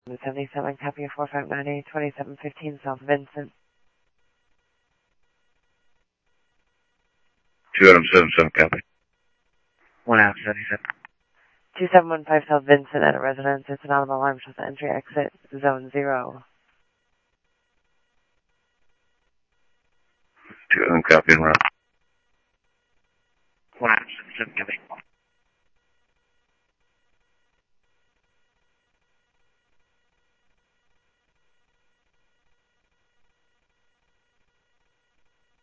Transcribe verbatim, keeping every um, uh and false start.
seventy-seven, copy of four five nine eight, twenty-seven fifteen South Vincent. two Adam seventy-seven, copy. one Adam seventy-seven. two seven one five South Vincent at a residence. It's an audible alarm shows the entry exit zone zero. two Adam, copy and route. one Adam seventy-seven, copy.